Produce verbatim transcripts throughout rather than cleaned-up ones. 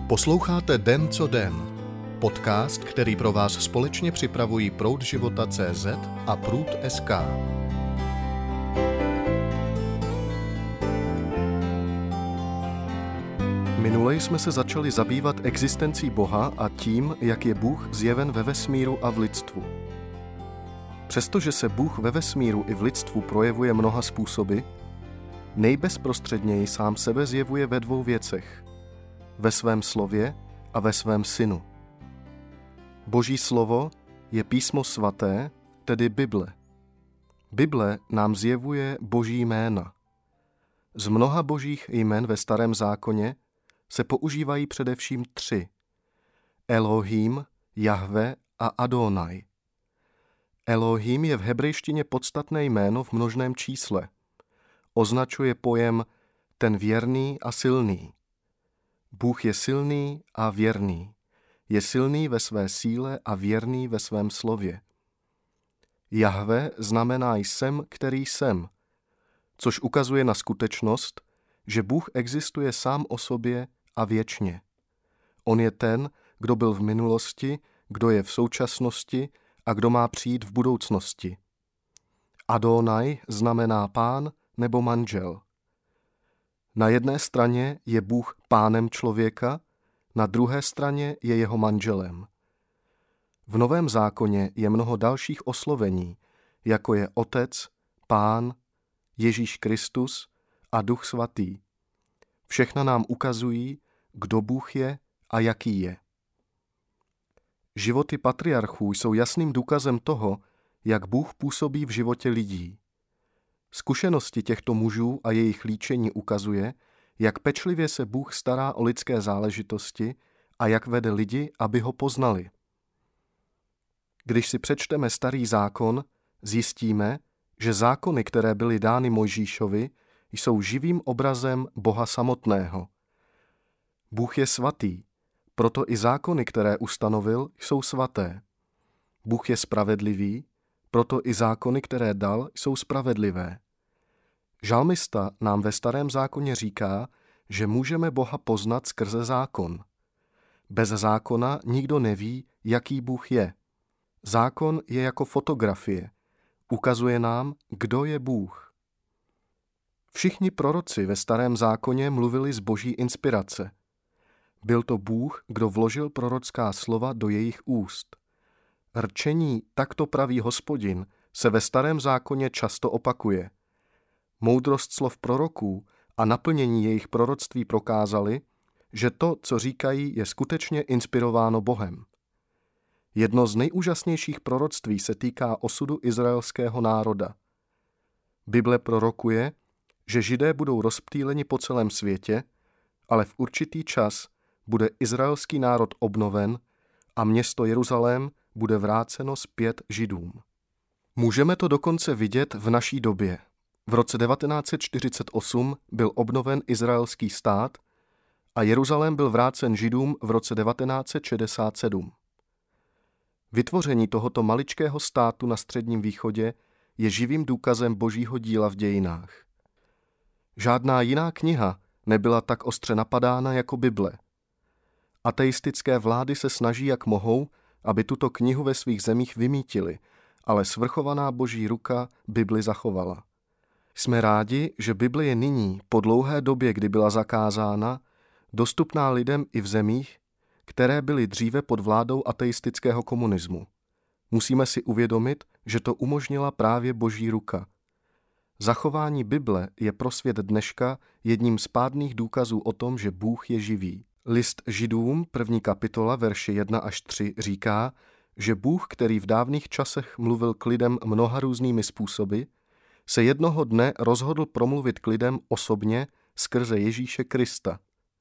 Posloucháte Den co den, podcast, který pro vás společně připravují Proud života tečka cé zet a Průd tečka es ká. Minule jsme se začali zabývat existencí Boha a tím, jak je Bůh zjeven ve vesmíru a v lidstvu. Přestože se Bůh ve vesmíru i v lidstvu projevuje mnoha způsoby, nejbezprostředněji sám sebe zjevuje ve dvou věcech. Ve svém slově a ve svém synu. Boží slovo je písmo svaté, tedy Bible. Bible nám zjevuje Boží jména. Z mnoha božích jmen ve Starém zákoně se používají především tři. Elohim, Jahve a Adonai. Elohim je v hebrejštině podstatné jméno v množném čísle. Označuje pojem ten věrný a silný. Bůh je silný a věrný. Je silný ve své síle a věrný ve svém slově. Jahve znamená jsem, který jsem, což ukazuje na skutečnost, že Bůh existuje sám o sobě a věčně. On je ten, kdo byl v minulosti, kdo je v současnosti a kdo má přijít v budoucnosti. Adonai znamená pán nebo manžel. Na jedné straně je Bůh pánem člověka, na druhé straně je jeho manželem. V Novém zákoně je mnoho dalších oslovení, jako je Otec, Pán, Ježíš Kristus a Duch svatý. Všechna nám ukazují, kdo Bůh je a jaký je. Životy patriarchů jsou jasným důkazem toho, jak Bůh působí v životě lidí. Zkušenosti těchto mužů a jejich líčení ukazuje, jak pečlivě se Bůh stará o lidské záležitosti a jak vede lidi, aby ho poznali. Když si přečteme Starý zákon, zjistíme, že zákony, které byly dány Mojžíšovi, jsou živým obrazem Boha samotného. Bůh je svatý, proto i zákony, které ustanovil, jsou svaté. Bůh je spravedlivý, proto i zákony, které dal, jsou spravedlivé. Žalmista nám ve Starém zákoně říká, že můžeme Boha poznat skrze zákon. Bez zákona nikdo neví, jaký Bůh je. Zákon je jako fotografie. Ukazuje nám, kdo je Bůh. Všichni proroci ve Starém zákoně mluvili z boží inspirace. Byl to Bůh, kdo vložil prorocká slova do jejich úst. Rčení takto praví Hospodin se ve Starém zákoně často opakuje. Moudrost slov proroků a naplnění jejich proroctví prokázali, že to, co říkají, je skutečně inspirováno Bohem. Jedno z nejúžasnějších proroctví se týká osudu izraelského národa. Bible prorokuje, že Židé budou rozptýleni po celém světě, ale v určitý čas bude izraelský národ obnoven a město Jeruzalém bude vráceno zpět Židům. Můžeme to dokonce vidět v naší době. V roce devatenáct set čtyřicet osm byl obnoven izraelský stát a Jeruzalém byl vrácen Židům v roce devatenáct set šedesát sedm. Vytvoření tohoto maličkého státu na Středním východě je živým důkazem božího díla v dějinách. Žádná jiná kniha nebyla tak ostře napadána jako Bible. Ateistické vlády se snaží, jak mohou, aby tuto knihu ve svých zemích vymítili, ale svrchovaná boží ruka Bibli zachovala. Jsme rádi, že Bible je nyní, po dlouhé době, kdy byla zakázána, dostupná lidem i v zemích, které byly dříve pod vládou ateistického komunismu. Musíme si uvědomit, že to umožnila právě boží ruka. Zachování Bible je pro svět dneška jedním z pádných důkazů o tom, že Bůh je živý. List Židům, první kapitola, verše jedna až tři, říká, že Bůh, který v dávných časech mluvil k lidem mnoha různými způsoby, se jednoho dne rozhodl promluvit k lidem osobně skrze Ježíše Krista.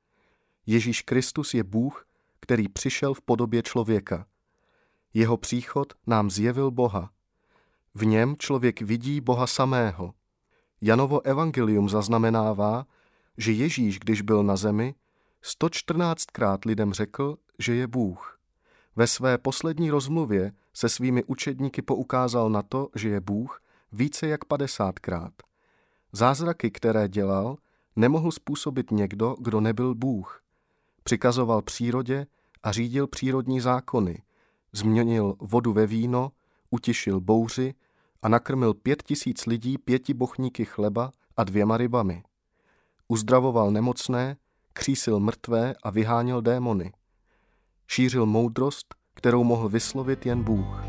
Ježíš Kristus je Bůh, který přišel v podobě člověka. Jeho příchod nám zjevil Boha. V něm člověk vidí Boha samého. Janovo evangelium zaznamenává, že Ježíš, když byl na zemi, sto čtrnáctkrát lidem řekl, že je Bůh. Ve své poslední rozmluvě se svými učedníky poukázal na to, že je Bůh, více jak padesátkrát. Zázraky, které dělal, nemohl způsobit někdo, kdo nebyl Bůh. Přikazoval přírodě a řídil přírodní zákony, změnil vodu ve víno, utišil bouři a nakrmil pět tisíc lidí pěti bochníky chleba a dvěma rybami. Uzdravoval nemocné, křísil mrtvé a vyháněl démony. Šířil moudrost, kterou mohl vyslovit jen Bůh.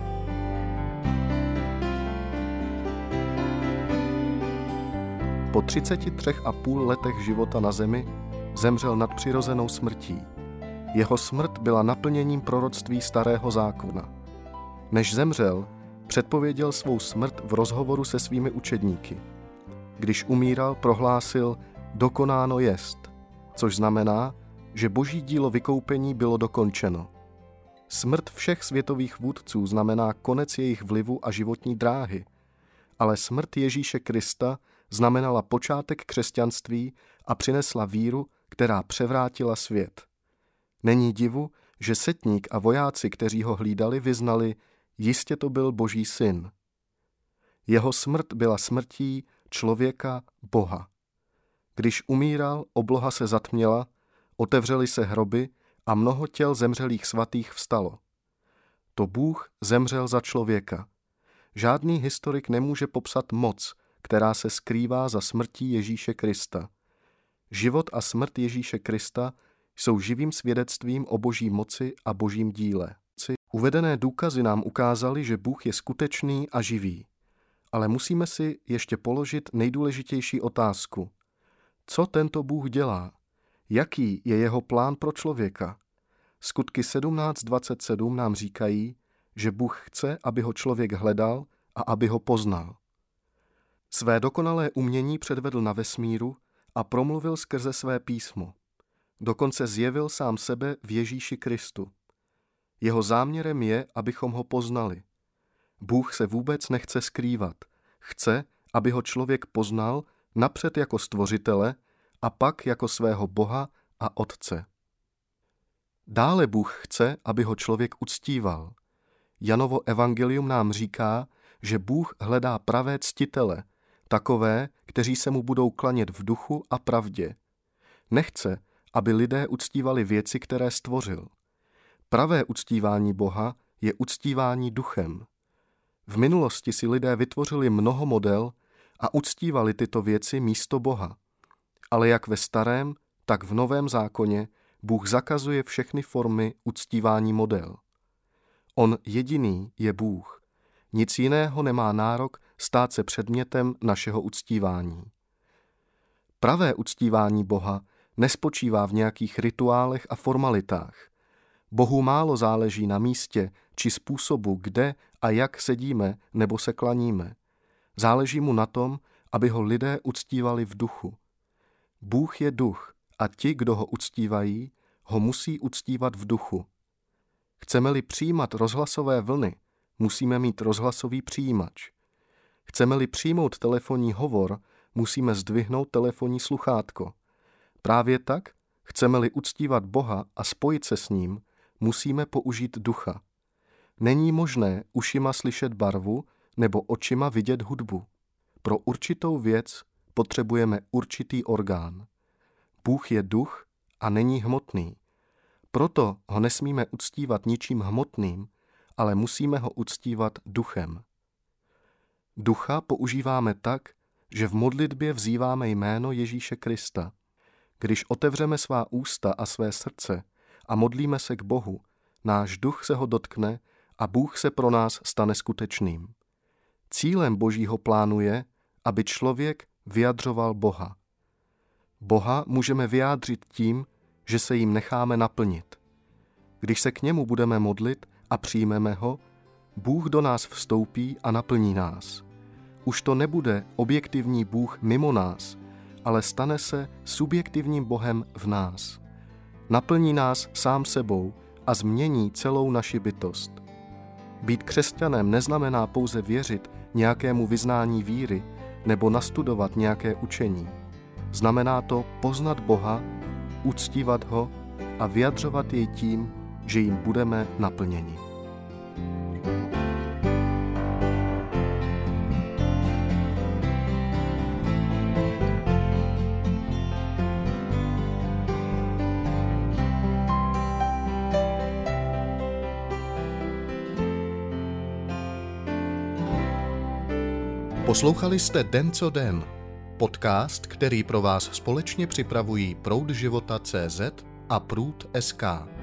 Po třiceti třech a půl letech života na zemi zemřel nadpřirozenou smrtí. Jeho smrt byla naplněním proroctví Starého zákona. Než zemřel, předpověděl svou smrt v rozhovoru se svými učedníky. Když umíral, prohlásil: dokonáno jest, což znamená, že boží dílo vykoupení bylo dokončeno. Smrt všech světových vůdců znamená konec jejich vlivu a životní dráhy, ale smrt Ježíše Krista znamenala počátek křesťanství a přinesla víru, která převrátila svět. Není divu, že setník a vojáci, kteří ho hlídali, vyznali: jistě to byl Boží syn. Jeho smrt byla smrtí člověka Boha. Když umíral, obloha se zatměla, otevřely se hroby a mnoho těl zemřelých svatých vstalo. To Bůh zemřel za člověka. Žádný historik nemůže popsat moc, která se skrývá za smrtí Ježíše Krista. Život a smrt Ježíše Krista jsou živým svědectvím o boží moci a božím díle. Uvedené důkazy nám ukázaly, že Bůh je skutečný a živý. Ale musíme si ještě položit nejdůležitější otázku. Co tento Bůh dělá? Jaký je jeho plán pro člověka? Skutky sedmnáct dvacet sedm nám říkají, že Bůh chce, aby ho člověk hledal a aby ho poznal. Své dokonalé umění předvedl na vesmíru a promluvil skrze své písmo. Dokonce zjevil sám sebe v Ježíši Kristu. Jeho záměrem je, abychom ho poznali. Bůh se vůbec nechce skrývat. Chce, aby ho člověk poznal napřed jako stvořitele a pak jako svého Boha a Otce. Dále Bůh chce, aby ho člověk uctíval. Janovo evangelium nám říká, že Bůh hledá pravé ctitele, takové, kteří se mu budou klanět v duchu a pravdě. Nechce, aby lidé uctívali věci, které stvořil. Pravé uctívání Boha je uctívání duchem. V minulosti si lidé vytvořili mnoho model a uctívali tyto věci místo Boha. Ale jak ve starém, tak v novém zákoně Bůh zakazuje všechny formy uctívání model. On jediný je Bůh. Nic jiného nemá nárok stát se předmětem našeho uctívání. Pravé uctívání Boha nespočívá v nějakých rituálech a formalitách. Bohu málo záleží na místě či způsobu, kde a jak sedíme nebo se klaníme. Záleží mu na tom, aby ho lidé uctívali v duchu. Bůh je duch a ti, kdo ho uctívají, ho musí uctívat v duchu. Chceme-li přijímat rozhlasové vlny, musíme mít rozhlasový přijímač. Chceme-li přijmout telefonní hovor, musíme zdvihnout telefonní sluchátko. Právě tak, chceme-li uctívat Boha a spojit se s ním, musíme použít ducha. Není možné ušima slyšet barvu nebo očima vidět hudbu. Pro určitou věc potřebujeme určitý orgán. Bůh je duch a není hmotný. Proto ho nesmíme uctívat ničím hmotným, ale musíme ho uctívat duchem. Ducha používáme tak, že v modlitbě vzýváme jméno Ježíše Krista. Když otevřeme svá ústa a své srdce a modlíme se k Bohu, náš duch se ho dotkne a Bůh se pro nás stane skutečným. Cílem Božího plánu je, aby člověk vyjadřoval Boha. Boha můžeme vyjádřit tím, že se jim necháme naplnit. Když se k němu budeme modlit a přijmeme ho, Bůh do nás vstoupí a naplní nás. Už to nebude objektivní Bůh mimo nás, ale stane se subjektivním Bohem v nás. Naplní nás sám sebou a změní celou naši bytost. Být křesťanem neznamená pouze věřit nějakému vyznání víry nebo nastudovat nějaké učení. Znamená to poznat Boha, uctívat ho a vyjadřovat jej tím, že jim budeme naplněni. Poslouchali jste Den co den, podcast, který pro vás společně připravují Proud života tečka cé zet a Průd tečka es ká.